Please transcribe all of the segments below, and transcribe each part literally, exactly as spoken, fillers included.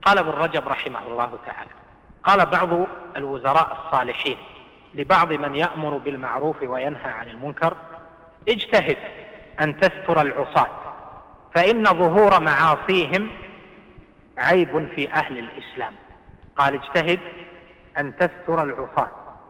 قال ابن رجب رحمه الله تعالى: قال بعض الوزراء الصالحين لبعض من يأمر بالمعروف وينهى عن المنكر: اجتهد أن تستر العصاة، فإن ظهور معاصيهم عيب في أهل الإسلام. قال: اجتهد أن تستر العصاة،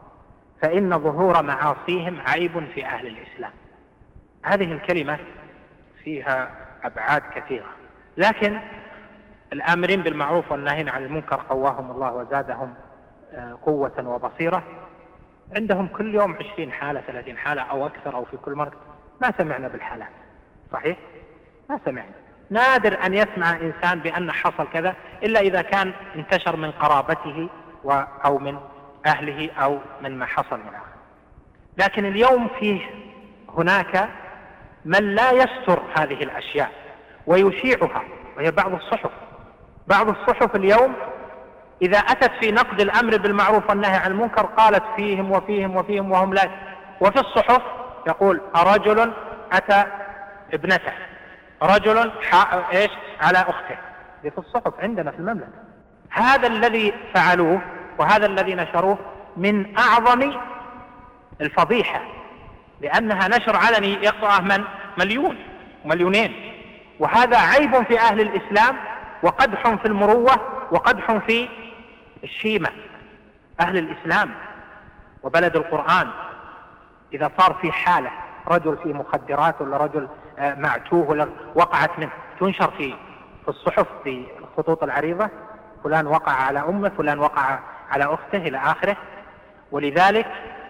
فإن ظهور معاصيهم عيب في أهل الإسلام. هذه الكلمة فيها أبعاد كثيرة، لكن الآمرين بالمعروف والناهين عن المنكر قواهم الله وزادهم قوة وبصيرة، عندهم كل يوم عشرين حالة ثلاثين حالة أو أكثر، أو في كل مرة. ما سمعنا بالحالات، صحيح؟ ما سمعنا. نادر أن يسمع إنسان بأن حصل كذا إلا إذا كان انتشر من قرابته أو من أهله أو من ما حصل من آخر. لكن اليوم فيه هناك من لا يستر هذه الأشياء ويشيعها، وهي بعض الصحف. بعض الصحف اليوم إذا أتت في نقد الأمر بالمعروف والنهي عن المنكر قالت فيهم وفيهم وفيهم وهم لا. وفي الصحف يقول: رجل أتى ابنته، رجل إيش على أخته. دي في الصحف عندنا في المملكة. هذا الذي فعلوه وهذا الذي نشروه من أعظم الفضيحة، لأنها نشر علني يقرأه من مليون مليونين، وهذا عيب في أهل الإسلام وقدح في المروة وقدح في الشيمة. أهل الإسلام وبلد القرآن إذا صار في حالة رجل في مخدرات ولا رجل معتوه ولا وقعت منه، تنشر في في الصحف في الخطوط العريضة: فلان وقع على أمه، فلان وقع على أخته، إلى آخره. ولذلك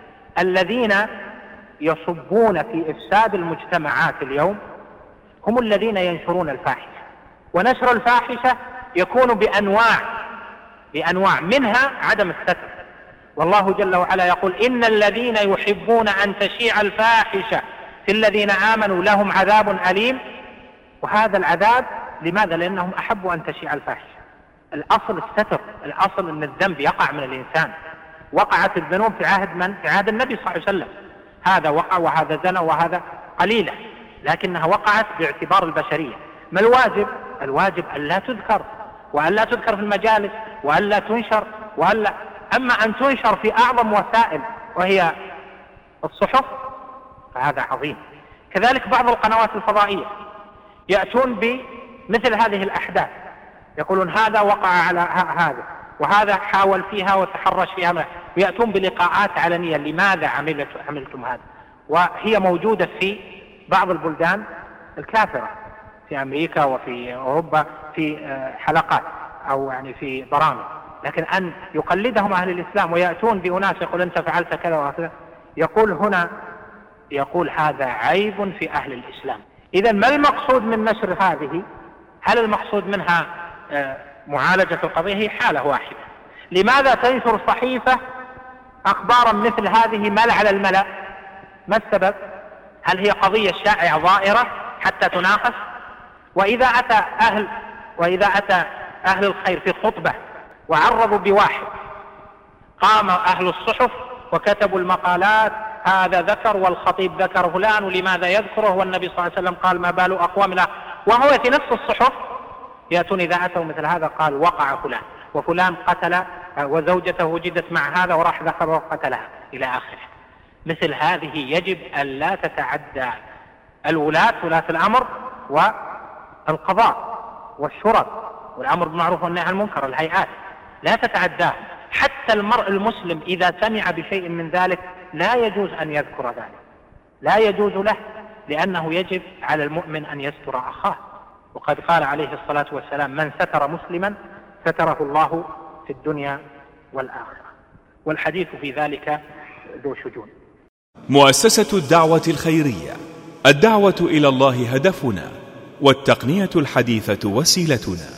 الذين يصبون في إفساد المجتمعات اليوم هم الذين ينشرون الفاحشة. ونشر الفاحشة يكون بأنواع بأنواع منها عدم الستر. والله جل وعلا يقول: إن الذين يحبون أن تشيع الفاحشة في الذين آمنوا لهم عذاب أليم. وهذا العذاب لماذا؟ لأنهم أحبوا أن تشيع الفاحشة. الأصل الستر، الأصل أن الذنب يقع من الإنسان. وقعت الذنوب في عهد من؟ في عهد النبي صلى الله عليه وسلم. هذا وقع وهذا زنى وهذا قليلة، لكنها وقعت باعتبار البشرية. ما الواجب؟ الواجب أن لا تذكر، وأن لا تذكر في المجالس، وأن لا تنشر، وأن لا. أما أن تنشر في أعظم وسائل وهي الصحف فهذا عظيم. كذلك بعض القنوات الفضائية يأتون بمثل هذه الأحداث، يقولون هذا وقع على هذا وهذا حاول فيها وتحرش فيها، ويأتون بلقاءات علنية: لماذا عملت عملتم هذا؟ وهي موجودة في بعض البلدان الكافرة في أمريكا وفي أوروبا في حلقات أو يعني في برامج. لكن أن يقلدهم أهل الإسلام ويأتون بأناس يقول أنت فعلت كذا وكذا، يقول هنا يقول هذا عيب في أهل الإسلام. إذا ما المقصود من نشر هذه؟ هل المقصود منها معالجة القضية؟ هي حالة واحدة. لماذا تنشر صحيفة أخبارا مثل هذه ملأ على الملأ؟ ما السبب؟ هل هي قضية شائعة ظاهرة حتى تناقش؟ وإذا أتى أهل وإذا أتى أهل الخير في خطبة وعرضوا بواحد، قام أهل الصحف وكتبوا المقالات: هذا ذكر والخطيب ذكر فلان ولماذا يذكره، والنبي صلى الله عليه وسلم قال: ما بال أقوام لا. وهو في نفس الصحف يأتون إذا أتوا مثل هذا قال: وقع فلان وفلان قتل وزوجته وجدت مع هذا وراح ذكر وقتلها، إلى آخره. مثل هذه يجب أن لا تتعدى الولاة ولاة الأمر والقضاء والشرط والأمر بالمعروف والنهي عن المنكر، الهيئات لا تتعداه. حتى المرء المسلم إذا سمع بشيء من ذلك لا يجوز أن يذكر ذلك، لا يجوز له، لأنه يجب على المؤمن أن يستر أخاه. وقد قال عليه الصلاة والسلام: من ستر مسلما ستره الله في الدنيا والآخرة. والحديث في ذلك ذو شجون. مؤسسة الدعوة الخيرية، الدعوة إلى الله هدفنا، والتقنية الحديثة وسيلتنا.